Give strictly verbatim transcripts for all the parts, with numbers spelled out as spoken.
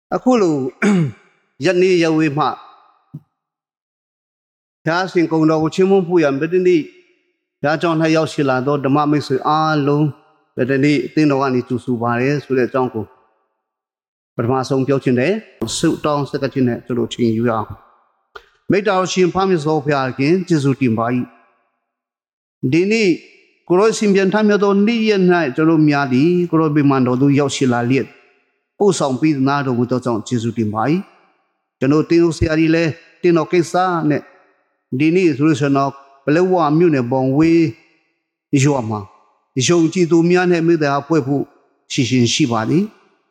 အခုလိုယနေ့ရဝေမှဘုရားရှင်ကုံတော်ကိုချီးမွမ်းဖို့ရဗတ္တိနေ့ဘုရားကျောင်း၌ရောက်ရှိလာသောဓမ္မမိတ်ဆွေအားလုံးဗတ္တိနေ့အသင်းတော်ကနေကြိုဆိုပါတယ်ဆိုတဲ့အကြောင်းကိုပထမဆုံးပြောချင်တယ်ဆုတောင်းစကားချင်းနဲ့ကျွန်တော်ချင်းယူရအောင်မိတ္တတော်ရှင်ဖမ်းမြတ်စွာဘုရားခင်ကျေးဇူးတင်ပါ၏ဒီနေ့ကိုရောရှင်ပြန်ထမ်းမြတ်သောနေ့ရက်၌ကျွန်တော်များသည်ကိုရောဗိမာန်တော်သို့ရောက်ရှိလာလျက်ပို့ဆောင်ပြီးနာတော်မူသောကြောင့်ကျေးဇူးတင်ပါ၏ကျွန်တော်တင်းတို့ဆရာကြီးလည်းတင်းတော်ကိစ္စနဲ့ဒီနေ့ဆိုလို့ဆိုတော့ဘလဝမြို့နယ်ဘောင်ဝေးရွာမှာယုံကြည်သူများနဲ့မိသားအပွဲဖို့ရှိရှင်ရှိပါသည်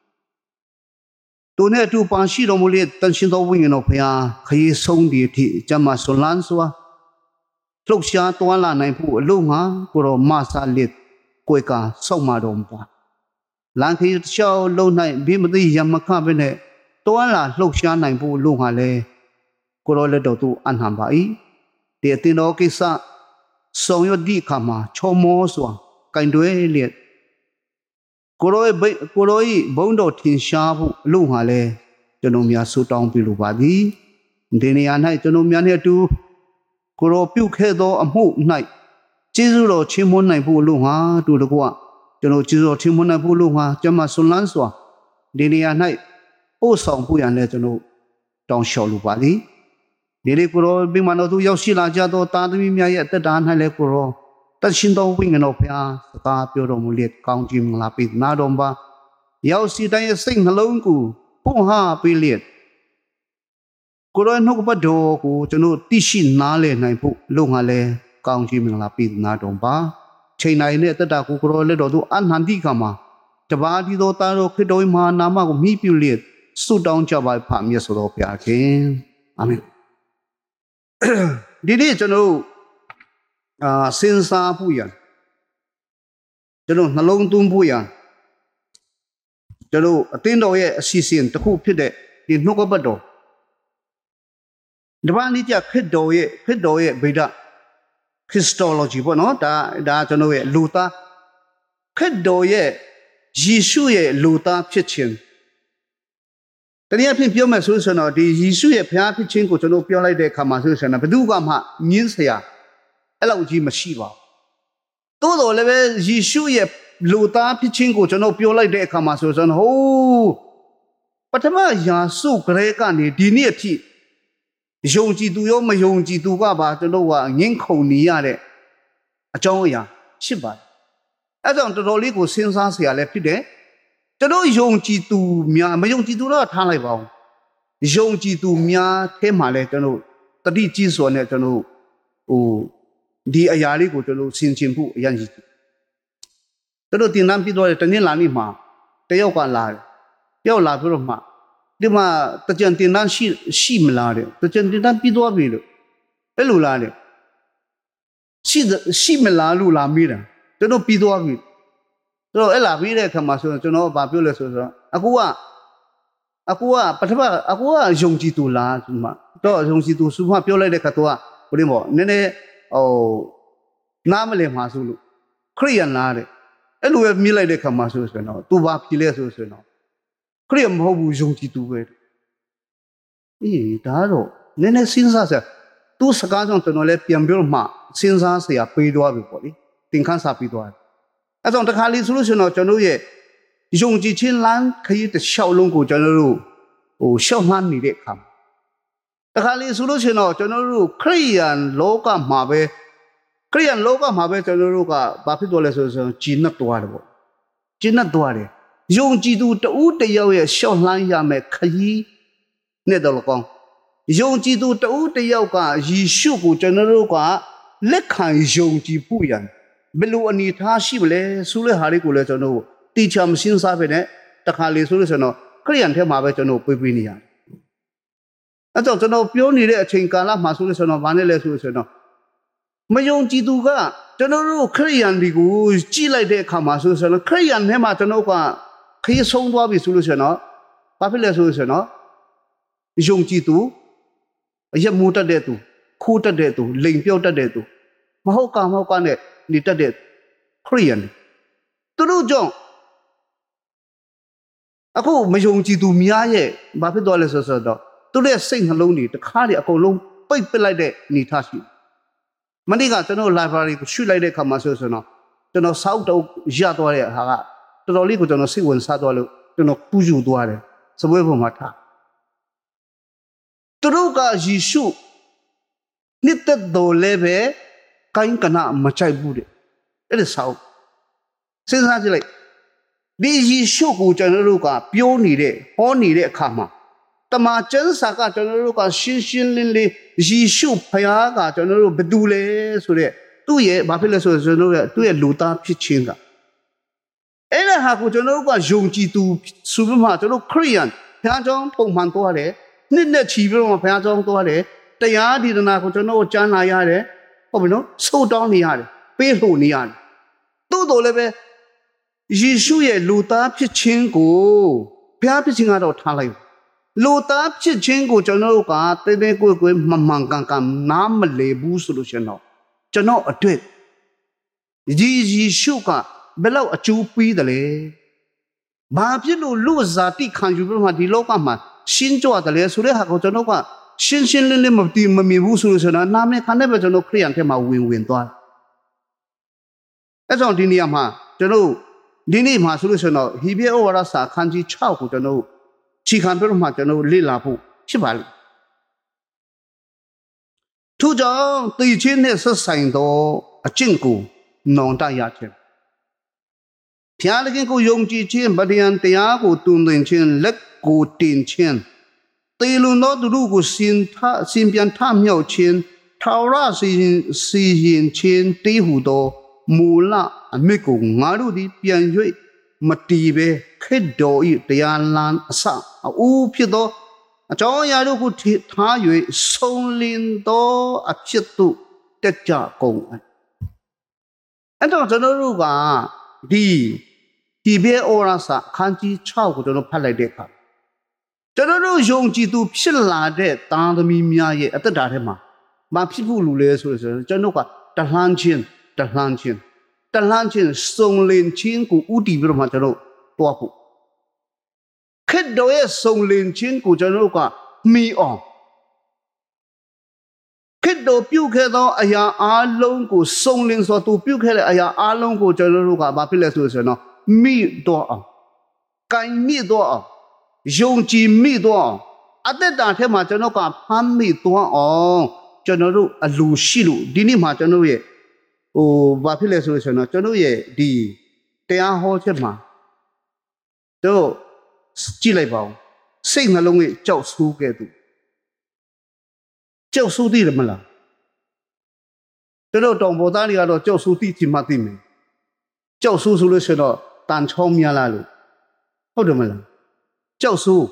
သူနဲ့အတူပါရှိတော်မူတဲ့တန်ရှင်တော်ဝိညာဉ်တော်ဘုရားခရီးဆုံးဒီအထိကျမ်းမာဆွန်လန်းစွာလှုပ်ရှားတွန်းလာနိုင်ဖို့အလို့ငါကိုရောမဆာလက်ကိုယ်ကစောက်မာတော်မူပါလန်ခီရှောင်းလုံးနိုင်ဘိမတိယမခပဲနဲ့တွန်းလာလှုပ်ရှားနိုင်ဖို့အလို့ငါလဲကိုရောလက်တော်သူအနှံပါ၏ဒီအတင်တော်ကိစ္စဆောင်ရွက်ဒီခါမှာချောမောစွာကင်တွဲလျက်ကိုရောကိုရောဤဘုံတော်ထင်ရှားဖို့အလို့ငါလဲကျွန်တော်များဆုတောင်းပြုလိုပါသည်ဒီနေရာ၌ကျွန်တော်များနဲ့အတူကိုရောပြုခဲ့သောအမှု၌ကျေးဇူးတော်ချီးမွမ်းနိုင်ဖို့လို့ဟာတူတကွကျွန်တော်ကျေးဇူးတော်ချီးမွမ်းနိုင်ဖို့လို့ဟာကျမဆွန်လန်းစွာဒီနေရာ၌ပို့ဆောင်ဖို့ရန်လည်းကျွန်တော်တောင်းလျှောက်လိုပါသည်ဒီနေ့ကိုရောဗိမာန်တော်သို့ရောက်ရှိလာကြသောတာသမီများရဲ့အသက်တာ၌လည်းကိုရောတရှင်တော်ဝိညာဉ်တော်ဘုရားစကားပြောတော်မူလျက်ကောင်းခြင်းမင်္ဂလာပေးနာတော်ပါရောက်စီတိုင်းရဲ့စိတ်နှလုံးကိုပုံဟာပေးလျက်ကိုရောနှုတ်ပတ်တော်ကိုကျွန်တော်သိရှိနားလည်နိုင်ဖို့လုံငါလဲကောင်းခြင်းမင်္ဂလာပေးနာတော်ပါချိန်နိုင်တဲ့တက်တာကိုကိုရောလက်တော်သူအနန္တိကမှာတပါးဒီသောသားတော်ခရစ်တော်မဟာနာမကိုမြှပြုလျက်ဆုတောင်းကြပါဖာမြတ်စွာဘုရားခင်အာမင်ဒီနေ့ကျွန်တော်အာစဉ်းစားဖို့ရကျွန်တော်နှလုံးသွင်းဖို့ရကျွန်တော်အသင်းတော်ရဲ့အစီအစဉ်တစ်ခုဖြစ်တဲ့ဒီနှုတ်ကပတ်တော်ဒီဘာနိကြခရစ်တော်ရဲ့ခရစ်တော်ရဲ့ဗေဒ Christology ပေါ့နော်ဒါဒါကျွန်တော်ရဲ့လူသားခရစ်တော်ရဲ့ယေရှုရဲ့လူသားဖြစ်ခြင်းတနည်းအားဖြင့်ပြောမယ်ဆိုရင်တော့ဒီယေရှုရဲ့ဘုရားဖြစ်ခြင်းကိုကျွန်တော်ပြောလိုက်တဲ့အခါမှာဆိုရင်တော့ဘယ်သူကမှညင်းစရာအဲ့လောက်ကြီးမရှိပါဘူးသို့တော်လည်းပဲယေရှုရဲ့လူသားဖြစ်ခြင်းကိုကျွန်တော်ပြောလိုက်တဲ့အခါမှာဆိုရင်ဟိုးပထမယာစုဂရေကနေဒီနေ့အထိယုံကြည်သူရောမယုံကြည်သူကပါကျွန်တော်ကငင်းခုန်နေရတဲ့အကြောင်းအရာဖြစ်ပါတယ်အဲကြောင့်တော်တော်လေးကိုစဉ်းစားစရာလည်းဖြစ်တယ်ကျွန်တော်ယုံကြည်သူများမယုံကြည်သူတော့ထားလိုက်ပါဦးယုံကြည်သူများထဲမှာလည်းကျွန်တော်တတိကြီးစွာနဲ့ကျွန်တော်ဟိုဒီအရာလေးကိုကျွန်တော်ဆင်ခြင်ဖို့အရင်ကြီးကျွန်တော်တင်တန်းပြီးတော့တနင်္လာနေ့မှာတယောက်ကလာတယ်တယောက်လာပြီးတော့မှဒီမှာတကြံတင်တန်းရှိရှိမလားတဲ့တကြံတင်တန်းပြီးသွားပြီလို့အဲ့လိုလားတဲ့ရှိရှိမလားလို့လာမိတာကျွန်တော်ပြီးသွားပြီကျွန်တော်အဲ့လာပြီးတဲ့အခါမှာဆိုတော့ကျွန်တော်ဗာပြောလဲဆိုတော့အကူကအကူကပထမအကူကယုံကြည်သူလားဆိုမှတော့ယုံကြည်သူဆိုမှပြောလိုက်တဲ့ခါတော့ဘယ်လိုမို့နည်းနည်းဟိုနားမလည်မှာဆိုလို့ခရိယန်လားတဲ့အဲ့လိုပဲမြင်လိုက်တဲ့ခါမှာဆိုဆိုတော့သူဘာဖြစ်လဲဆိုဆိုတော့ခရိယန်မဟုတ်ဘူးယုံကြည်သူပဲအေးဒါတော့နည်းနည်းစဉ်းစားစရာသူစကားကြောင့်ကျွန်တော်လည်းပြန်ပြောမှစဉ်းစားစရာပေးသွားပြီပေါ့လေသင်ခန်းစာပြီးသွားတယ်အဲကြောင့်တခါလေဆိုလို့ရှိရင်တော့ကျွန်တော်ရဲ့ယုံကြည်ခြင်းလမ်းခရီးတစ်လျှောက်လုံးကိုကျွန်တော်တို့ဟိုရှောက်မှန်းနေတဲ့အခါတခါလေဆိုလို့ရှိရင်တော့ကျွန်တော်တို့ခရိယန်လောကမှာပဲခရိယန်လောကမှာပဲကျွန်တော်တို့ကဘာဖြစ်သွားလဲဆိုဆိုဂျင်းနဲ့တွားတယ်ပေါ့ဂျင်းနဲ့တွားတယ်ယုံကြည်သူတဦးတယောက်ရဲ့ရှောက်လှမ်းရမယ်ခရီးနဲ့တော့ကောင်းယုံကြည်သူတဦးတယောက်ကယေရှုကိုကျွန်တော်တို့ကလက်ခံယုံကြည်ဖို့ရန်ဘယ်လိုအနေထားရှိမလဲဆိုတဲ့ဟာလေးကိုလည်းကျွန်တော်တိကျမရှင်းစားပဲနဲ့တခါလေဆိုလို့ဆိုတော့ခရိယန်ထဲမှာပဲကျွန်တော်ပြေးပြေးနေရတယ်အဲကြောင့်ကျွန်တော်ပြောနေတဲ့အချိန်ကာလမှာဆိုလို့ဆိုတော့ဘာနဲ့လဲဆိုလို့ဆိုတော့မယုံကြည်သူကကျွန်တော်တို့ခရိယန်တွေကိုကြည့်လိုက်တဲ့အခါမှာဆိုဆိုတော့ခရိယန်ထဲမှာကျွန်တော်ကခရီးဆုံးသွားပြီဆိုလို့ဆိုတော့ဘာဖြစ်လဲဆိုလို့ဆိုတော့ယုံကြည်သူအရက်မူတတ်တဲ့သူခိုးတတ်တဲ့သူလိန်ပြောက်တတ်တဲ့သူမဟုတ်ကမဟုတ်ကနဲ့နေတတ်တဲ့ခရိယန်သူတို့ကြောင့်အခုမယုံကြည်သူများရဲ့ဘာဖြစ်သွားလဲဆိုတော့သူတို့ရဲ့စိတ်နှလုံးတွေတစ်ခါတည်းအကုန်လုံးပိတ်ပစ်လိုက်တဲ့အနေထားရှိမနေ့ကကျွန်တော် library ကိုရွှေ့လိုက်တဲ့ခါမှာဆိုဆိုတော့ကျွန်တော်စောက်တော့ရသွားတဲ့ဟာကတော်တော်လေးကိုကျွန်တော်စိတ်ဝင်စားသွားလို့ကျွန်တော်ပူယူသွားတယ်စပွဲပေါ်မှာထားသူတို့ကယေရှုနှစ်သက်တော်လည်းပဲကိုင်းကနာမချိုက်ဘူးတဲ့အဲ့ဒါစောက်စဉ်းစားကြည့်လိုက်ဒီယေရှုကိုကျွန်တော်တို့ကပြောနေတဲ့ဟောနေတဲ့အခါမှာတမန်ကျမ်းစာကကျွန်တော်တို့ကရှင်းရှင်းလင်းလင်းယေရှုဖခင်ကကျွန်တော်တို့ဘယ်သူလဲဆိုတဲ့သူ့ရဲ့ဘာဖြစ်လဲဆိုတော့ကျွန်တော်တို့ရဲ့သူ့ရဲ့လူသားဖြစ်ခြင်းကအဲ့ဒါဟာကိုကျွန်တော်တို့ကယုံကြည်သူဆိုပြီးမှကျွန်တော်ခရိယန်ဘုရားကျောင်းပုံမှန်သွားတယ်နှစ်နဲ့ချီပြီးတော့ဘုရားကျောင်းသွားတယ်တရားဒေသနာကိုကျွန်တော်တို့ကြားနာရတယ်ဟုတ်ပြီနော်ဆုတောင်းနေရတယ်ပေးလို့နေရတယ်သို့တော်လည်းပဲယေရှုရဲ့လူသားဖြစ်ခြင်းကိုဘုရားဖြစ်ခြင်းကတော့ထားလိုက်လူသားဖြစ်ခြင်းကိုကျွန်တော်တို့ကတဲတဲကိုကိုမမှန်ကန်ကန်နားမလည်ဘူးဆိုလို့ရှင်တော့ကျွန်တော်အတွက်ယေရှုကဘယ်လောက်အကျိုးပေးတယ်လဲဘာဖြစ်လို့လူစားတိခံယူပြီးမှဒီလောကမှာရှင်းကြတယ်လဲဆိုတဲ့ဟာကိုကျွန်တော်ကရှင်းရှင်းလင်းလင်းမသိမမြင်ဘူးဆိုလို့ရှင်တော့နာမည်ခံတဲ့ပဲကျွန်တော်ခရိယန်ထဲမှာဝင်ဝင်သွားအဲ့ကြောင့်ဒီနေရာမှာကျွန်တော်ဒီနေ့မှာဆိုလို့ဆိုတော့ဟေဘရဲဩဝါဒစာအခန်းကြီး၆ကိုကျွန်တော်ခြေခံပြတော့မှကျွန်တော်လေ့လာဖို့ဖြစ်ပါလိမ့်ထို့ကြောင့်တည်ခြင်းနဲ့ဆက်ဆိုင်သောအကျင့်ကိုနောင်တရခြင်းဖျားသခင်ကိုယုံကြည်ခြင်းဗဒယံတရားကိုတုံသင်ခြင်းလက်ကိုတင်ခြင်းတေလွန်သောသူတို့ကိုစင်ထစင်ပြန်ထမြောက်ခြင်းထာဝရစီစီရင်ခြင်းတေးဟုသောမူလအမြစ်ကိုငါတို့သည်ပြန်၍မတီးပဲခက်တော်ဤတရားလမ်းအစအူးဖြစ်သောအကြောင်းအရာတို့ကိုထား၍ဆုံးလင်းသောအဖြစ်သို့တက်ကြကုန်အဲ့တော့ကျွန်တော်တို့ကဒီဒီဘေဩရစာခန်းကြီး၆ကိုကျွန်တော်ဖတ်လိုက်တဲ့အခါကျွန်တော်တို့ယုံကြည်သူဖြစ်လာတဲ့သားသမီးများရဲ့အသက်တာထဲမှာမဖြစ်ဘူးလူလဲဆိုတော့ကျွန်တော်ကတလှမ်းချင်းတလှမ်းချင်းတလှမ်းချင်းစုံလင်ချင်းကိုဥတီပြီးတော့မှကျွန်တော်တွားဖို့ခက်တော်ရဲ့စုံလင်ချင်းကိုကျွန်တော်ကမီအောင်ခက်တော်ပြုတ်ခဲ့သောအရာအလုံးကိုစုံလင်စွာသူပြုတ်ခဲ့တဲ့အရာအလုံးကိုကျွန်တော်တို့ကဘာဖြစ်လဲဆိုတော့မိတော့အောင်ကိုင်မိတော့အောင်ယုံကြည်မိတော့အောင်အသက်တာထဲမှာကျွန်တော်ကဖမ်းမိတော့အောင်ကျွန်တော်တို့အလိုရှိလို့ဒီနေ့မှာကျွန်တော်ရဲ့ဟိုဘာဖြစ်လဲဆိုလို့ဆိုတော့ကျွန်တော်ရဲ့ဒီတရားဟောချက်မှာတို့ကြည့်လိုက်ပါဦးစိတ်နှလုံးရဲ့ကြောက်ဆိုးခဲ့သူကြောက်ဆိုးသိတယ်မလားကျွန်တော်တောင်ပေါ်သားတွေကတော့ကြောက်ဆိုးသိချင်မှသိမယ်ကြောက်ဆိုးဆိုလို့ဆိုတော့တန်ချောင်းများလားလို့ဟုတ်တယ်မလားကြောက်ဆိုး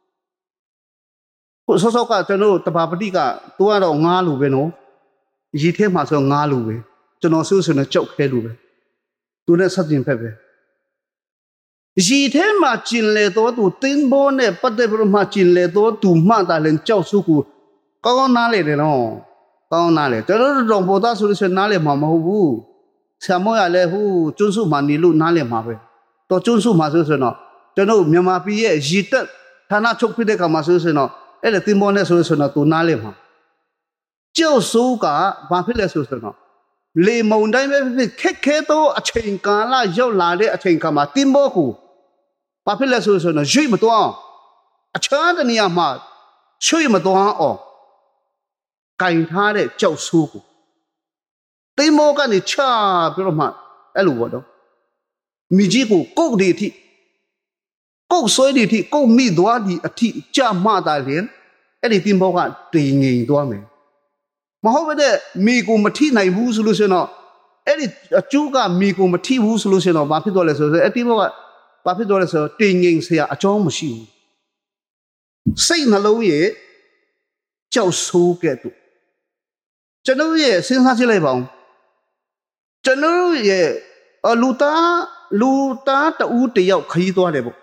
ကိုစောစောကကျွန်တော်တဘာပတိကသူကတော့ငားလို့ပဲနော်ရီထဲမှာဆိုငားလို့ပဲကျွန်တော်ဆိုးဆိုတော့ကြောက်ခဲလို့ပဲသူနဲ့ဆက်ကျင်ဖက်ပဲရီထဲမှာကျင်လေတော့သူတင်းဘောနဲ့ပတ်သက်ပြီးမှကျင်လေတော့သူမှတာလည်းကြောက်ဆိုးကိုကောင်းကောင်းနားလေတယ်နော်ကောင်းနားလေကျွန်တော်တို့တော့ပေါ်သားဆိုလို့ဆိုနားလေမှာမဟုတ်ဘူးဆရာမောရလည်းဟိုကျွန်းစုမှနေလို့နားလေမှာပဲတော့ကျွန်းစုမှာဆိုဆိုတော့ကျွန်တော်မြန်မာပြည်ရဲ့ရီတက်ဌာနချုပ်ပြတဲ့ခါမှာဆိုဆိုတော့အဲ့လေတင်းဘောနဲ့ဆိုဆိုတော့သူနားလေမှာကြောက်ဆိုးကဘာဖြစ်လဲဆိုဆိုတော့လေမုန်တိုင်းပဲဖြစ်ခက်ခဲသောအချိန်ကာလရောက်လာတဲ့အချိန်ခါမှာတင်းဘောကိုဘာဖြစ်လဲဆိုဆိုတော့ရွေ့မသွားအခြားတနေရာမှာရွှေ့မသွားအောင်ကင်ထားတဲ့ကြောက်ဆိုးကိုတင်းဘောကနေချပြီးတော့မှအဲ့လိုပေါ့တော့မိကြီးကိုကုတ်ဒီအထိကုတ်ဆွဲဒီအထိကုတ်မိသွားဒီအထိကြမှတာရင်အဲ့ဒီတင်းဘောကတည်ငြိမ်သွားမယ်မဟုတ်ပါနဲ့မိကိုမထိနိုင်ဘူးဆိုလို့ရှိရင်တော့အဲ့ဒီအကျိုးကမိကိုမထိဘူးဆိုလို့ရှိရင်တော့ဘာဖြစ်သွားလဲဆိုတော့အဲ့တင်းဘောကဘာဖြစ်သွားလဲဆိုတော့တည်ငြိမ်စရာအကြောင်းမရှိဘူးစိတ်နှလုံးရဲ့ကြောက်ဆိုးကဲ့သို့ကျွန်တော်ရဲ့စဉ်းစားကြည့်လိုက်ပါဦးကျွန်တော်ရဲ့လူသားလူသားတူတယောက်ခရီးသွားတယ်ပေါ့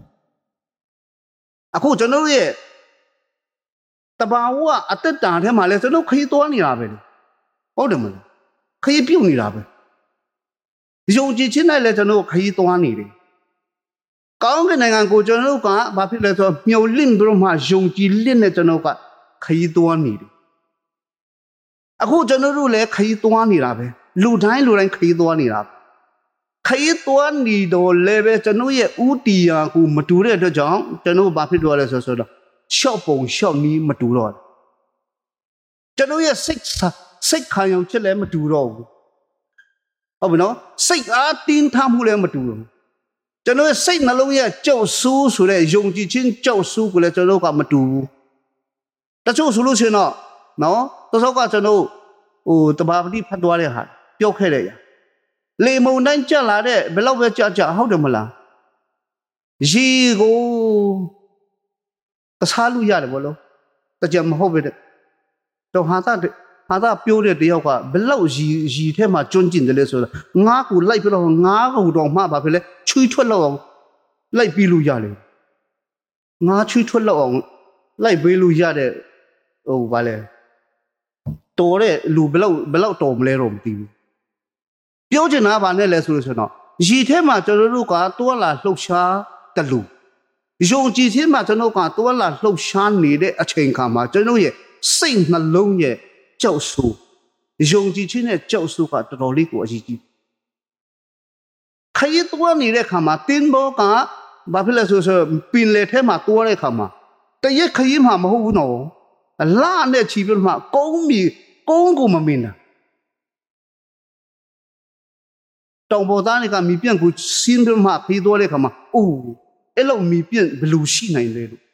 အခုကျွန်တော်ရဲ့တဘာဝအသက်တာထဲမှာလဲကျွန်တော်ခရီးသွားနေတာပဲဟုတ်တယ်မလားခရီးပြုတ်နေတာပဲယုံကြည်ခြင်းနဲ့လဲကျွန်တော်ခရီးသွားနေတယ်ကောင်းကင်နိုင်ငံကိုကျွန်တော်တို့ကဘာဖြစ်လဲဆိုတော့မြုပ်လင့်ပြီးတော့မှယုံကြည်လင့်နဲ့ကျွန်တော်ကခရီးသွားနေတယ်အခုကျွန်တော်တို့လည်းခရီးသွားနေတာပဲလူတိုင်းလူတိုင်းခရီးသွားနေတာခရီးသွားနေတော့လည်းပဲကျွန်တော်ရဲ့ဥတီယာကိုမတူတဲ့အတွက်ကြောင့်ကျွန်တော်ဘာဖြစ်သွားလဲဆိုတော့ရှော့ပုံရှော့နီးမတူတော့ကျွန်တော်ရဲ့စိတ်စိတ်ခံရုံချက်လည်းမတူတော့ဘူးဟုတ်ပြီနော်စိတ်အားတင်းထားမှုလည်းမတူတော့ကျွန်တော်ရဲ့စိတ်နှလုံးရဲ့ကြောက်ဆူးဆိုတဲ့ယုံကြည်ခြင်းကြောက်ဆူးကိုလည်းကျွန်တော်ကမတူဘူးတချို့ဆိုလို့ရှိရင်တော့နော်တချို့ကကျွန်တော်ဟိုတဘာပတိဖတ်သွားတဲ့ဟာပြောခဲ့တဲ့ရလေမုန်တိုင်းကြက်လာတဲ့ဘယ်လောက်ပဲကြကြဟုတ်တယ်မလားရေကိုကစားလို့ရတယ်ဘောလို့တကြမဟုတ်ပဲတဲ့တော့ဟာတာဟာတာပြောတဲ့တယောက်ကဘယ်လောက်ရီရီထဲမှာကျွန်းကျင်တယ်လဲဆိုတော့ငါးကိုလိုက်ပြီးတော့ငါးကိုတော့မှဘာဖြစ်လဲချွေးထွက်လောက်အောင်လိုက်ပြီးလို့ရတယ်ငါးချွေးထွက်လောက်အောင်လိုက်ပေးလို့ရတဲ့ဟိုဗာလဲတော်တဲ့လူဘယ်လောက်ဘယ်လောက်တော်မလဲတော့မသိဘူးပြောချင်တာဗာနဲ့လဲဆိုလို့ဆိုတော့ရီထဲမှာကျွန်တော်တို့ကတွာလာလှုပ်ရှားတလူယုံကြည်ခြင်းမှာကျွန်တော်ကတွာလာလှုပ်ရှားနေတဲ့အချိန်ခါမှာကျွန်တော်ရဲ့စိတ်နှလုံးရဲ့ကြောက်ဆူယုံကြည်ခြင်းနဲ့ကြောက်ဆူကတော်တော်လေးကိုအရေးကြီးခရီးတွားနေတဲ့ခါမှာတင်းဘောကဘာဖြစ်လဲဆိုဆိုပင်လေထဲမှာတွားတဲ့ခါမှာတရက်ခရီးမှာမဟုတ်ဘူးနော်လာနဲ့ချီပြီးမှကုန်းမီကုန်းကိုမမင်းတာတောင်ပေါ်သားတွေကမီပြန့်ကိုစင်းပြီးမှပြီးသွားတဲ့ခါမှာအိုးအဲ့လိုမီပြန့်ဘယ်လိုရှိနိုင်လဲလို့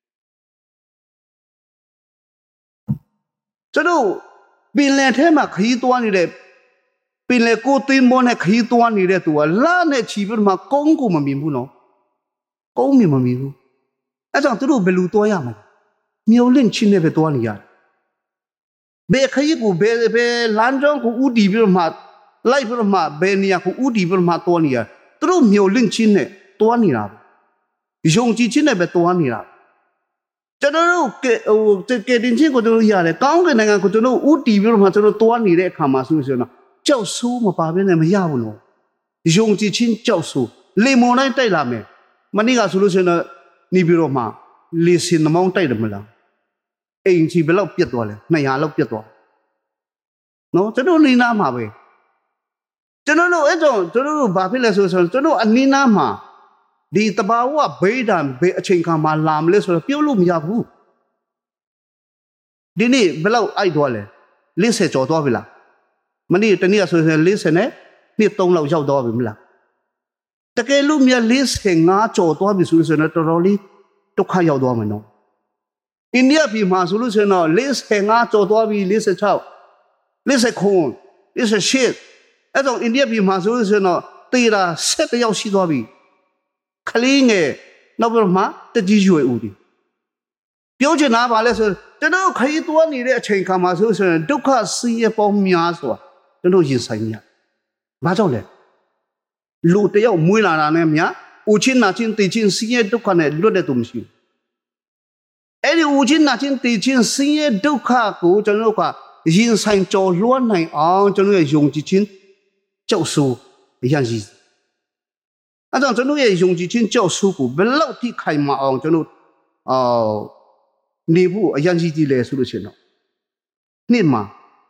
ကျွန်တော်ပင်လယ်ထဲမှာခရီးသွားနေတဲ့ပင်လယ်ကိုတင်းမောနဲ့ခရီးသွားနေတဲ့သူကလာနဲ့ချီပြီးမှကုန်းကိုမမြင်ဘူးနော်ကုန်းမြင်မမြင်ဘူးအဲ့ကြောင့်သူတို့ဘယ်လိုသွားရမလဲမြုံလင့်ချင်းနဲ့ပဲသွားနေရတယ်ဘယ်ခရီးကိုဘယ်ဘယ်လမ်းကြောင်းကိုဥတီပြီးမှလိုက်ပြီးမှဘယ်နေရာကိုဥတီပြီးမှသွားနေရသူတို့မြုံလင့်ချင်းနဲ့သွားနေတာပဲယုံကြည်ခြင်းနဲ့ပဲသွားနေတာကျွန်တော်တို့ကဟိုကတင်ချင်းကိုတို့ရတယ်ကောင်းကင်နိုင်ငံကိုကျွန်တော်ဥတီပြီးတော့မှကျွန်တော်တွားနေတဲ့အခါမှာဆိုရင်တော့ကြောက်ဆိုးမပါဘဲနဲ့မရဘူးနော်ယုံကြည်ခြင်းကြောက်ဆိုးလေမုန်တိုင်းတိုက်လာမယ်မနေ့ကဆိုလို့ရှိရင်တော့နေပြီးတော့မှလေစင်နှမောင်းတိုက်တယ်မလားအိမ်ကြီးဘယ်လောက်ပြတ်သွားလဲနှစ်ရာလောက်ပြတ်သွားနော်ကျွန်တော်နေနာမှာပဲကျွန်တော်တို့အဲ့ကြောင့်ကျွန်တော်တို့ဘာဖြစ်လဲဆိုတော့ကျွန်တော်အနီးနားမှာဒီတဘာဝဘေးဒဏ်ဘေးအချိန်ခါမှာလာမလဲဆိုတော့ပြုတ်လို့မရဘူးဒီနေ့ဘယ်လောက်အိုက်သွားလဲလေးဆယ်ကျော်သွားပြီလားမနေ့တနေ့ဆိုရင်လေးဆယ်နဲ့နှစ်သုံးလောက်ရောက်သွားပြီမလားတကယ်လို့မြလေးဆယ်ငါးကျော်သွားပြီဆိုရင်တော့တော်တော်လေးဒုက္ခရောက်သွားမယ်နော်အိန္ဒိယပြည်မှာဆိုလို့ရှိရင်တော့လေးဆယ်ငါးကျော်သွားပြီလေးဆယ်ခြောက်လေးဆယ်ခုလေးဆယ်ရှစ်အဲ့တော့အိန္ဒိယပြည်မှာဆိုလို့ရှိရင်တော့တေတာဆက်တယောက်ရှိသွားပြီခလေးငယ်နောက်ပြီးမှတကြီးရွယ်ဦးဒီပြောချင်တာပါလဲဆိုကျွန်တော်ခရီးသွားနေတဲ့အချိန်ခါမှာဆိုဆိုရင်ဒုက္ခဆင်းရဲပေါင်းများစွာကျွန်တော်ရင်ဆိုင်ရဘာကြောင့်လဲလူတယောက်မွေးလာတာနဲ့မြဦးချင်းနာချင်းတေချင်းဆင်းရဲဒုက္ခနဲ့လွတ်တဲ့သူမရှိဘူးအဲ့ဒီဦးချင်းနာချင်းတေချင်းဆင်းရဲဒုက္ခကိုကျွန်တော်ကရင်ဆိုင်ကြော်လွှမ်းနိုင်အောင်ကျွန်တော်ရဲ့ယုံကြည်ခြင်းကြောက်ဆိုးအရင်ကြီးအဲ့တော့ကျွန်တော်ရဲ့ယုံကြည်ခြင်းကြောက်ဆိုးကိုဘယ်လောက်ထိခိုင်မာအောင်ကျွန်တော်အော်နေဖို့အရင်ကြီးကြီးလဲဆိုလို့ရှိရင်တော့နှစ်မှာ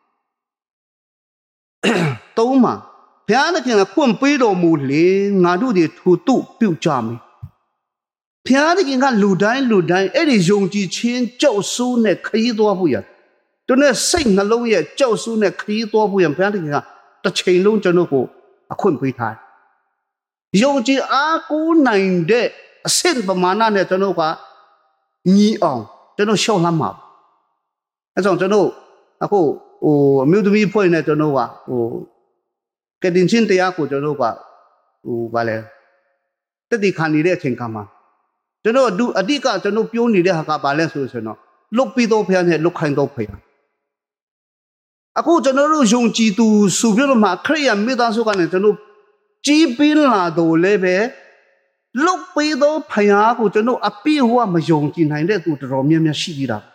သုံးမှာဘုရားသခင်ကဖွင့်ပေးတော်မူလေငါတို့တွေထိုတုပြုကြမယ်ဘုရားသခင်ကလူတိုင်းလူတိုင်းအဲ့ဒီယုံကြည်ခြင်းကြောက်ဆိုးနဲ့ခရီးသွားဖို့ရသူနဲ့စိတ်နှလုံးရဲ့ကြောက်ဆိုးနဲ့ခရီးသွားဖို့ရဘုရားသခင်ကတစ်ချိန်လုံးကျွန်တော်ကိုအခွင့်ပေးထားယုံကြည်အားကိုးနိုင်တဲ့အဆင့်ပမာဏနဲ့ကျွန်တော်ကညီအောင်ကျွန်တော်ရှောက်လှမ်းမှာအဲကြောင့်ကျွန်တော်အခုဟိုအမျိုးသမီးဖွဲ့နေကျွန်တော်ကဟိုကတင်ချင်းတရားကိုကျွန်တော်ကဟိုဗာလဲတတိခါနေတဲ့အချိန်ကမှကျွန်တော်အဓိကကျွန်တော်ပြောနေတဲ့ဟာကဗာလဲဆိုဆိုတော့လုတ်ပြီးတော့ဖျားနဲ့လုတ်ခိုင်းတော့ဖျားအခုကျွန်တော်တို့ယုံကြည်သူစုပြလို့မှခရိယာမိသားစုကနေကျွန်တော်ကြီးပင်းလာတော့လည်းပဲလုတ်ပြီးတော့ဖျားကိုကျွန်တော်အပြည့်ဟောမယုံကြည်နိုင်တဲ့သူတော်တော်များများရှိပြီးတာ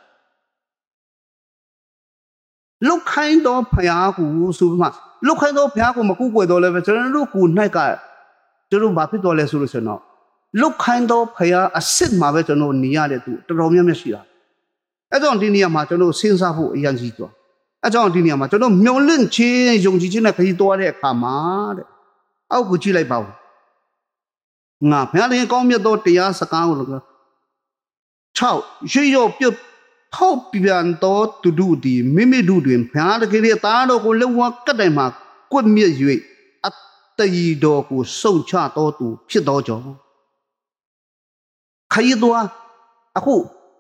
လုတ်ခိုင်းတော့ဖျားကိုဆိုမှလုတ်ခိုင်းတော့ဖျားကိုမကူကွယ်တော့လည်းပဲကျွန်တော်တို့ကို၌ကကျွန်တော်ဘာဖြစ်တော့လဲဆိုလို့ဆိုတော့လုတ်ခိုင်းတော့ဖယားအစစ်မှာပဲကျွန်တော်နေရတဲ့သူတော်တော်များများရှိတာအဲကြောင့်ဒီနေရာမှာကျွန်တော်စဉ်းစားဖို့အရင်ကြီးသွားအဲကြောင့်ဒီနေရာမှာကျွန်တော်မျောလင့်ခြင်းယုံကြည်ခြင်းနဲ့ခရီးသွားတဲ့အခါမှာတဲ့အောက်ကိုကြည့်လိုက်ပါဦးငါဘုရားရှင်ကောင်းမြတ်သောတရားစကားကိုလည်း၆ရွှေရောပြုတ်ဖောက်ပြန်တော်သူတို့သည်မိမိတို့တွင်ဘုရားတကယ်ရဲ့သားတော်ကိုလက်ဝါးကတ်တိုင်မှာကွတ်မြက်၍အတ္တရီတော်ကိုစုံချတော်သူဖြစ်တော်ကြောင့်ခရီးသွားအခု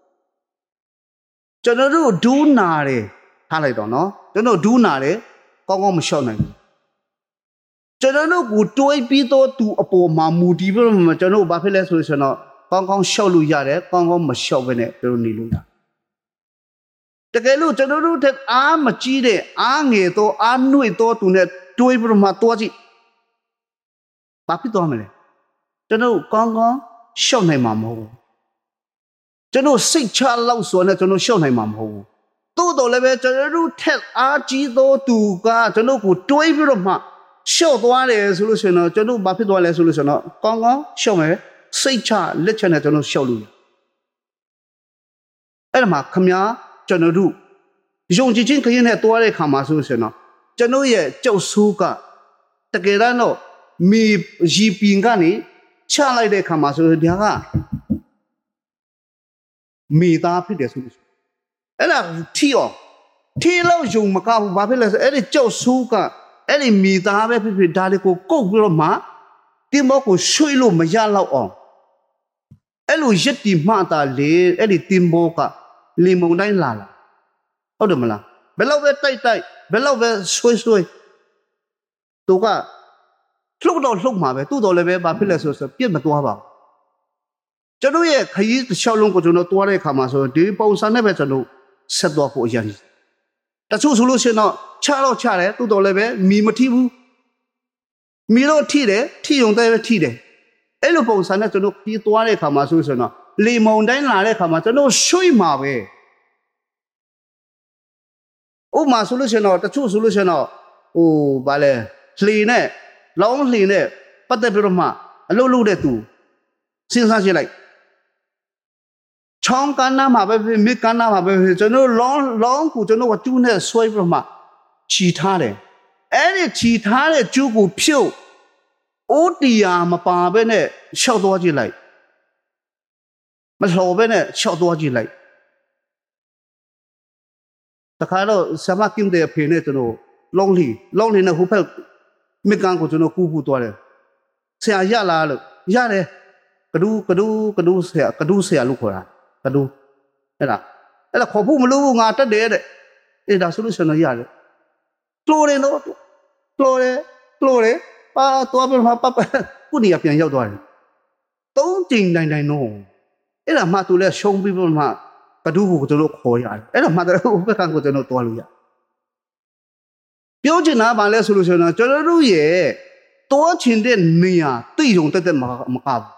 ကျွန်တော်တို့ဒူးနာတယ်ထားလိုက်တော့နော်ကျွန်တော်ဒူးနာတယ်ကောင်းကောင်းမလျှောက်နိုင်ဘူးကျွန်တော်တို့ကိုတွေးပြီးတော့သူအပေါ်မှာမူတည်ပြီးတော့ကျွန်တော်ဘာဖြစ်လဲဆိုရင်တော့ကောင်းကောင်းလျှောက်လို့ရတယ်ကောင်းကောင်းမလျှောက်ဘဲနဲ့ကျွန်တော်နေလို့ရတကယ်လို့ကျွန်တော်တို့ထက်အားမကြီးတဲ့အားငယ်တော့အားနှွေတော့သူနဲ့တွေးပြီးတော့မှတွားကြည့်ဘာဖြစ်သွားမလဲကျွန်တော်ကောင်းကောင်းလျှောက်နိုင်မှာမဟုတ်ဘူးကျွန်တော်စိတ်ချလောက်ဆိုတော့ကျွန်တော်လျှောက်နိုင်မှာမဟုတ်ဘူးတိုးတော်လည်းပဲကျွန်တော်တို့ထက်အားကြီးတော့သူကကျွန်တော်ကိုတွေးပြီးတော့မှလျှော့သွားတယ်ဆိုလို့ရှိရင်တော့ကျွန်တော်ဘာဖြစ်သွားလဲဆိုလို့ရှိရင်တော့ကောင်းကောင်းလျှော့မယ်စိတ်ချလက်ချက်နဲ့ကျွန်တော်လျှော့လို့ရအဲ့ဒါမှခမားကျွန်တော်တို့ယုံကြည်ခြင်းခရင်နဲ့တွားတဲ့ခါမှာဆိုလို့ရှိရင်တော့ကျွန်တော်ရဲ့ကြောက်ဆိုးကတကယ်တော့မီရီပင်ကနေချလိုက်တဲ့ခါမှာဆိုတော့ဒါကမိသားဖြစ်တယ်ဆိုလို့အဲ့ဒါထီအောင်ထီလို့ယုံမကဘူးဘာဖြစ်လဲဆိုအဲ့ဒီကြောက်ဆိုးကအဲ့ဒီမိသားပဲဖြစ်ဖြစ်ဒါလေးကိုကုတ်ပြီးတော့မှတင်မောကိုရွှေ့လို့မရတော့အောင်အဲ့လိုရက်တီမှတာလေအဲ့ဒီတင်မောကလီမုန်တိုင်းလာလာဟုတ်တယ်မလားဘယ်လောက်ပဲတိုက်တိုက်ဘယ်လောက်ပဲဆွေးဆွေးသူကလှုပ်တော့လှုပ်မှာပဲသူ့တော်လည်းပဲဘာဖြစ်လဲဆိုတော့ပြစ်မသွားပါဘူးကျွန်တော်ရဲ့ခရီးတစ်လျှောက်လုံးကိုကျွန်တော်တွားတဲ့အခါမှာဆိုဒီပုံစံနဲ့ပဲကျွန်တော်ဆက်သွားဖို့အရင်ကြီးတချို့ဆိုလို့ရှိရင်တော့ချတော့ချတယ်သူ့တော်လည်းပဲမီမထိဘူးမီတော့ထိတယ်ထိုံတဲ့ပဲထိတယ်အဲ့လိုပုံစံနဲ့ကျွန်တော်ခရီးသွားတဲ့အခါမှာဆိုရင်တော့လေမုန်တိုင်းလာတဲ့အခါမှာကျွန်တော်ရွှေ့မှာပဲဥပမာဆိုလို့ရှိရင်တော့တချို့ဆိုလို့ရှိရင်တော့ဟိုဗာလဲလှေနဲ့လောင်းလှေနဲ့ပတ်သက်ပြီးတော့မှအလုပ်လုပ်တဲ့သူစဉ်းစားကြည့်လိုက်ချောင်းကန်းနာမှာပဲမြစ်ကန်းနာမှာပဲကျွန်တော်လောင်းလောင်းကိုကျွန်တော်ကကျူးနဲ့ဆွဲပြီးတော့မှခြီထားတယ်အဲ့ဒီခြီထားတဲ့ကျူးကိုဖြုတ်အိုးတီယာမပါဘဲနဲ့ရှောက်သွားကြည့်လိုက်မလှော်ဘဲနဲ့ရှောက်သွားကြည့်လိုက်တခါတော့ဆမကင်းတဲ့အဖေနဲ့ကျွန်တော်လောင်းလီလောင်းလီနဲ့ဟိုဘက်မြစ်ကန်းကိုကျွန်တော်ကူးပူသွားတယ်ဆရာရလားလို့ရတယ်ကဒူးကဒူးကဒူးဆရာကဒူးဆရာလို့ခေါ်တာကဒူးအဲ့ဒါအဲ့ဒါခေါ်ဖို့မလို့ဘူးငါတက်တယ်တဲ့အဲ့ဒါဆိုလို့ကျွန်တော်ရတယ်တိုးတယ်နော်တိုးတယ်တိုးတယ်ပါတော့ပြန်ပါပခုနေရပြန်ရောက်သွားတယ်သုံးကြိမ်တိုင်းတိုင်းတော့အဲ့ဒါမှသူလဲရှုံးပြီးမှကဒူးကိုကျွန်တော်ခေါ်ရတယ်အဲ့ဒါမှတော့ဘက်ကကိုကျွန်တော်တွားလို့ရပြောချင်တာဗာလဲဆိုလို့ကျွန်တော်ကျွန်တော်တို့ရဲ့တွားချင်တဲ့နေရာတိတ်ုံတက်တက်မမကဘူး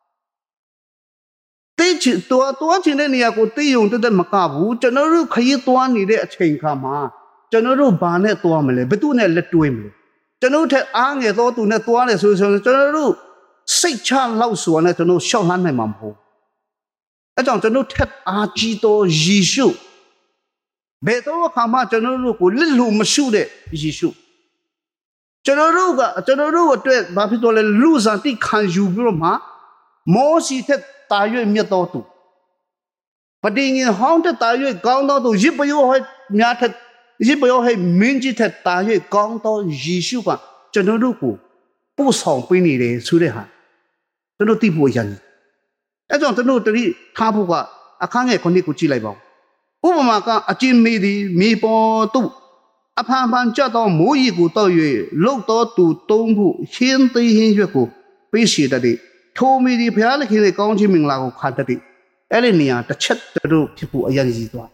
တိတ်ချတွားတွားချင်တဲ့နေရာကိုတိတ်ုံတက်တက်မကဘူးကျွန်တော်တို့ခရီးသွားနေတဲ့အချိန်ခါမှာကျွန်တော်တို့ဘာနဲ့တွားမလဲဘယ်သူနဲ့လက်တွဲမလဲကျွန်တော်ထက်အားငယ်သောသူနဲ့တွားတယ်ဆိုဆိုကျွန်တော်တို့စိတ်ချလောက်ဆိုတာနဲ့ကျွန်တော်ရှောက်လှမ်းနိုင်မှာမဟုတ်အဲကြောင့်ကျွန်တော်ထက်အားကြီးသောယေရှုဘယ်တော့အခါမှကျွန်တော်တို့ကိုလစ်လို့မရှုတဲ့ယေရှုကျွန်တော်တို့ကကျွန်တော်တို့အတွက်ဘာဖြစ်တော့လဲလူစားတိခံယူပြီးတော့မှမောစီထက်တာ၍မြတ်တော်သူပတိငင်ဟောင်းထက်တာ၍ကောင်းတော်သူရစ်ပယောဟဲ့များထက်ရစ်ပယောဟဲ့မင်းကြီးထက်တာ၍ကောင်းတော်ယေရှုကကျွန်တော်တို့ကိုပို့ဆောင်ပေးနေတယ်ဆိုတဲ့ဟာကျွန်တော်သိဖို့ရန်အဲကြောင့်ကျွန်တော်တတိထားဖို့ကအခန်းငယ်ခုနှစ်ကိုကြည့်လိုက်ပါဦးဥပမာကအကျဉ်မေသည်မြေပေါ်သို့အဖန်ဖန်ကြတော့မိုးရီကိုတောက်၍လုတ်တော်သူသုံးဖို့ရှင်းသိဟင်းရွက်ကိုပေးရှိတဲ့ထိုမီဒီဘုရားသခင်ရဲ့ကောင်းချီးမင်္ဂလာကိုခံတဲ့အဲ့ဒီနေရာတစ်ချက်တို့ဖြစ်ဖို့အရင်ကြီးသွား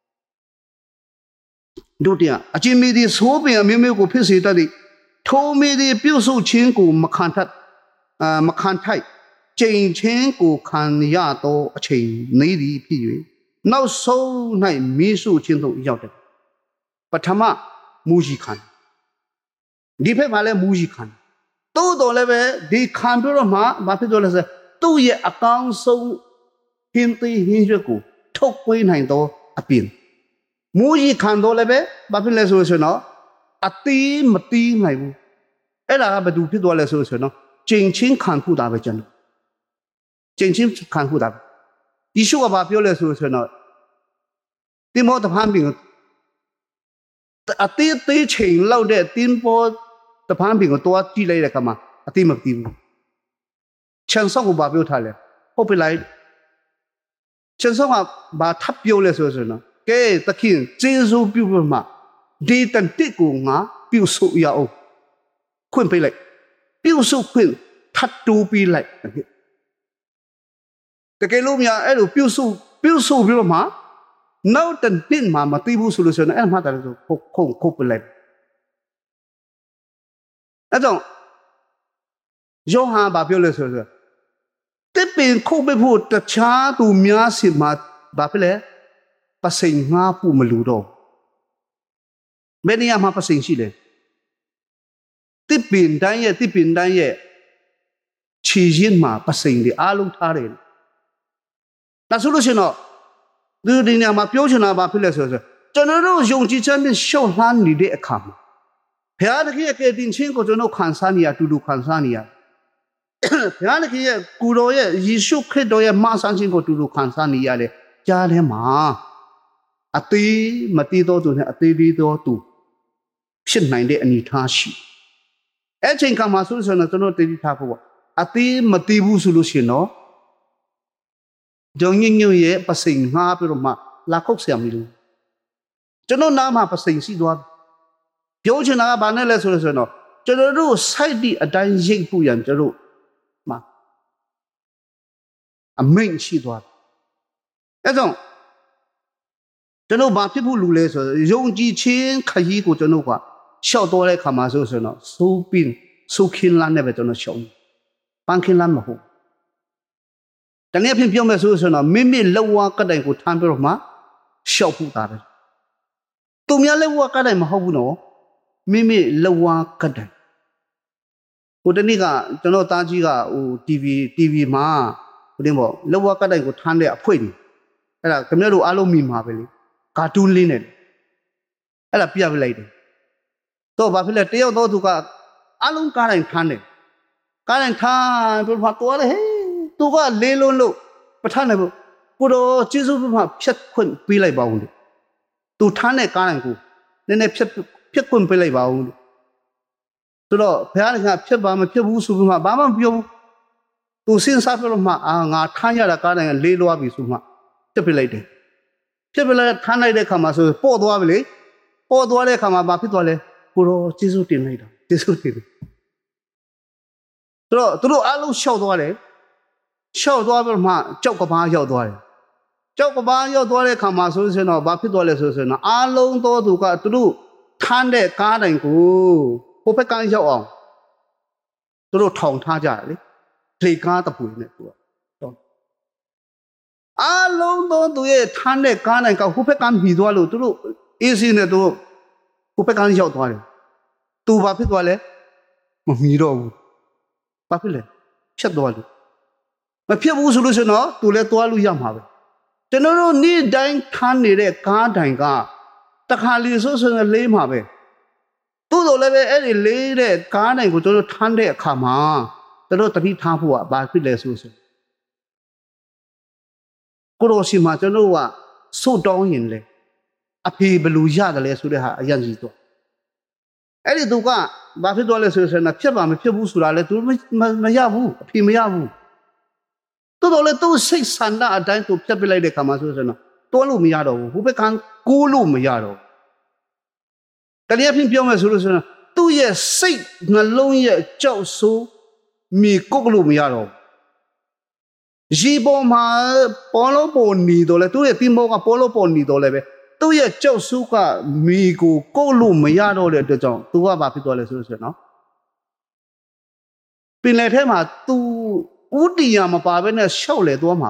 တို့တရားအကျဉ်မေသည်သိုးပင်အမျိုးမျိုးကိုဖြစ်စေတတ်သည်ထိုမီဒီပြုတ်ဆုတ်ခြင်းကိုမခံထတ်အာမခံထိုက်ချိန်ချင်းကိုခံရသောအချိန်နေသည်ဖြစ်၍နောက်ဆုံး၌မီးရှို့ခြင်းသို့ရောက်တယ်ပထမမူကြီးခံဒီဖက်မှာလည်းမူကြီးခံတိုးတော်လည်းပဲဒီခံပြီးတော့မှဘာဖြစ်လို့လဲဆို都也阿刚收现对现实股透归很多阿边，每一看到了呗，把边来说说喏，阿低没低来不，哎那个不都偏多来说说喏，真情看不大不真的，真情看不大，一说把表来说说喏，对毛的判评，阿低低情老的顶波的判评多积累了干嘛？阿低没低不。前上我把表他了，后边来，前上我把他表了说是呢，给他看这首表不嘛，你等这个啊表述要，困不来，表述困他都不来，แต่แกรู้มั้ยไอ้เรา表述表述表嘛，那等这嘛嘛对不说的时候呢，哎嘛但是空空空不来，那种。有哈把表了说是，这边靠北坡的车都面是嘛把不来，把生活不么路到，没你阿嘛把生死嘞，这边单也这边单也，期间嘛把生的阿路他嘞，那说的是喏，你人家嘛表现那把不来说是，真的都用起真的小三你的看嘛，平时去给点钱个真的看啥你啊，嘟嘟看啥你啊。平常那些古老些，艺术看到些马上经过都都看上你呀嘞，家里嘛，啊对，没对到多呢，啊对对到多，偏难的你他是，而且干嘛说说呢？真的对他不，啊对没对不说了些喏，就人有些不生哈，比如嘛，拉口香米，真的哪嘛不生西多，表情那个办的来说说喏，真的如晒的啊，但人不一样，真的。啊，名气多，那种，真的把皮肤撸来说，用几千可以过真的话，小多来看嘛，说是呢，手柄手轻烂那边真的小，半轻烂嘛好。但那片表面说是呢，明明老啊，个人个摊不了嘛，小不大的，都面老啊，个人嘛好不喏，明明老啊，个人，我的那个真的大几个有 T V T V 嘛。ဒီမောလောဘကတ်တိုင်ကိုထမ်းတဲ့အဖွင့်နေအဲ့ဒါခင်ဗျားတို့အားလုံးမိမှာပဲလေကာတွန်းလေးနဲ့အဲ့ဒါပြပလိုက်တယ်တော့ဘာဖြစ်လဲတယောက်တော့သူကအားလုံးကားတိုင်းထမ်းတယ်ကားတိုင်းထမ်းပြီးမှတော်တယ်ဟေးသူကလေးလုံးလို့မထမ်းနိုင်ဘူးကိုတော့ကျေးဇူးပြုမှဖြတ်ခွင့်ပေးလိုက်ပါဦးလေသူထမ်းတဲ့ကားတိုင်းကိုနည်းနည်းဖြတ်ဖြတ်ခွင့်ပေးလိုက်ပါဦးလေဆိုတော့ဘုရားကဖြတ်ပါမဖြတ်ဘူးဆိုပြီးမှဘာမှမပြောဘူးသူစဉ်းစားပြလို့မှအာငါထမ်းရတာကားတိုင်းလေးလွားပြီဆိုမှပြစ်ပြလိုက်တယ်ပြစ်ပြလိုက်ထမ်းလိုက်တဲ့ခါမှာဆိုပေါ့သွားပြီလေပေါ့သွားတဲ့ခါမှာဘာဖြစ်သွားလဲကိုတော့ကျေးဇူးတင်လိုက်တာကျေးဇူးတင်တယ်ဆိုတော့သူတို့အားလုံးရှောက်သွားတယ်ရှောက်သွားပြီးမှကြောက်ကပားရောက်သွားတယ်ကြောက်ကပားရောက်သွားတဲ့ခါမှာဆိုရင်တော့ဘာဖြစ်သွားလဲဆိုရင်တော့အားလုံးသောသူကသူတို့ထမ်းတဲ့ကားတိုင်းကိုဟိုဘက်ကရောက်အောင်သူတို့ထောင်ထားကြတယ်လေလေကားတပူနဲ့သူကတော့အားလုံးသောသူရဲ့ထမ်းတဲ့ကားနိုင်ကဟိုဘက်ကမြည်သွားလို့သူတို့အေးစင်းနဲ့သူဟိုဘက်ကရောက်သွားတယ်သူဘာဖြစ်သွားလဲမမြည်တော့ဘူးဘာဖြစ်လဲဖြတ်သွားလို့မဖြတ်ဘူးဆိုလို့ရှိရင်တော့သူလည်းသွားလို့ရမှာပဲကျွန်တော်တို့နေ့တိုင်းထမ်းနေတဲ့ကားတိုင်ကတခါလေဆိုဆိုလေးမှာပဲသို့တော်လည်းပဲအဲ့ဒီလေးတဲ့ကားတိုင်ကိုကျွန်တော်ထမ်းတဲ့အခါမှာတို့တတိထားဖို့ကဘာဖြစ်လဲဆိုဆိုကိုလိုစီမှာကျွန်တော်ကစို့တောင်းရင်လေအဖေဘလူရတယ်လဲဆိုတဲ့ဟာအရင်ကြီးတော့အဲ့ဒီသူကဘာဖြစ်သွားလဲဆိုဆိုတော့ဖြစ်ပါမဖြစ်ဘူးဆိုတာလဲသူမရဘူးအဖေမရဘူးတိုးတော်လဲသူစိတ်ဆန္ဒအတိုင်းသူဖြတ်ပစ်လိုက်တဲ့ခါမှာဆိုဆိုတော့တွန်းလို့မရတော့ဘူးဟိုဘက်ကကိုးလို့မရတော့တကယ်ဖြစ်ပြောမယ်ဆိုလို့ဆိုတော့သူ့ရဲ့စိတ်နှလုံးရဲ့ကြောက်ဆိုးมีกุกลูไม่ยาหรอกยีบอมาปอลปอนีตัวเลยตัวเองที่บอกว่าปอลปอนีตัวเลยเว้ยตัวเองเจ้าสุกะมีกูกุกลูไม่ยาหรอกเลยเดี๋ยวจังตัวว่าแบบตัวเลยสุดๆเนาะเป็นไรแท้มาตัวอุดยามาป่าเป็นเนี่ยเช่าเลยตัวมา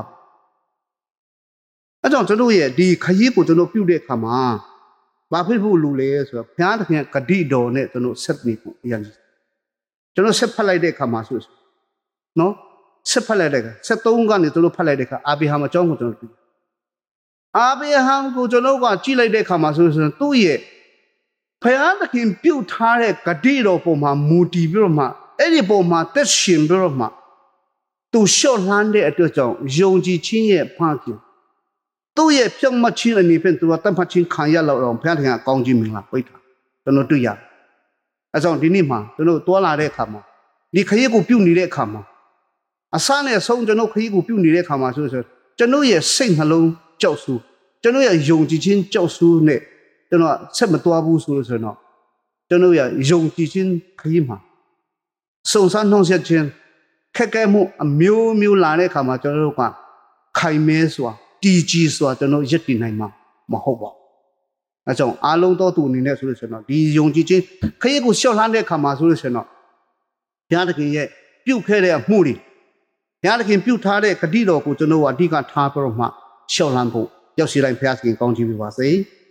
อาจารย์จะรู้ยังดีขยี้กูจะรู้พิวเด็กขมาแบบพี่ผู้รู้เลยสุดๆงานที่เนี่ยกระดิ่งโดนเนี่ยจะรู้เสร็จนี่กูยังကျွန်တော်ဆက်ဖက်လိုက်တဲ့အခါမှာဆိုနော်ဆက်ဖက်လိုက်တဲ့ဆက်သုံးကနေတို့ဖတ်လိုက်တဲ့အခါအာဗြဟံအကြောင်းကိုကျွန်တော်တွေ့အာဗြဟံကိုကျွန်တော်ကကြည့်လိုက်တဲ့အခါမှာဆိုရင်သူ့ရဲ့ဖယားသခင်ပြုတ်ထားတဲ့ဂတိတော်ပုံမှာမူတည်ပြီးတော့မှအဲ့ဒီပုံမှာသက်ရှင်ပြီးတော့မှသူလျှော့လှမ်းတဲ့အတွက်ကြောင့်ယုံကြည်ခြင်းရဲ့ဖခင်သူ့ရဲ့ဖြောင့်မတ်ခြင်းအနေဖြင့်သူကတတ်မှတ်ခြင်းခံရလောက်အောင်ဘုရားသခင်ကကောင်းခြင်းမင်္ဂလာပေးတာကျွန်တော်တွေ့ရတယ်အဲကြောင့်ဒီနေ့မှာကျွန်တော်တွာလာတဲ့အခါမှာဒီခရီးကိုပြုတ်နေတဲ့အခါမှာအစနဲ့အဆုံးကျွန်တော်ခရီးကိုပြုတ်နေတဲ့အခါမှာဆိုဆိုကျွန်တော်ရဲ့စိတ်နှလုံးကြောက်ဆူကျွန်တော်ရဲ့ယုံကြည်ခြင်းကြောက်ဆူနဲ့ကျွန်တော်ဆက်မတွားဘူးဆိုလို့ဆိုတော့ကျွန်တော်ရဲ့ယုံကြည်ခြင်းခရီးမှာစုံစမ်းနှောင့်ယှက်ခြင်းခက်ခဲမှုအမျိုးမျိုးလာတဲ့အခါမှာကျွန်တော်တို့ကခိုင်မဲစွာတည်ကြည်စွာကျွန်တော်ရည်တည်နိုင်မှာမဟုတ်ပါဘူး။အဲကြောင့်အားလုံးသောသူအနေနဲ့ဆိုလို့ဆိုတော့ဒီယုံကြည်ခြင်းခရီးကိုလျှော့လှမ်းတဲ့အခါမှာဆိုလို့ဆိုတော့ဘုရားသခင်ရဲ့ပြုတ်ခဲ့တဲ့အမှုတွေဘုရားသခင်ပြုတ်ထားတဲ့ဂတိတော်ကိုကျွန်တော်ကအဓိကထားပြီးတော့မှလျှော့လှမ်းဖို့ရောက်ရှိတိုင်းဘုရားသခင်ကောင်းချီးပေးပါစေ။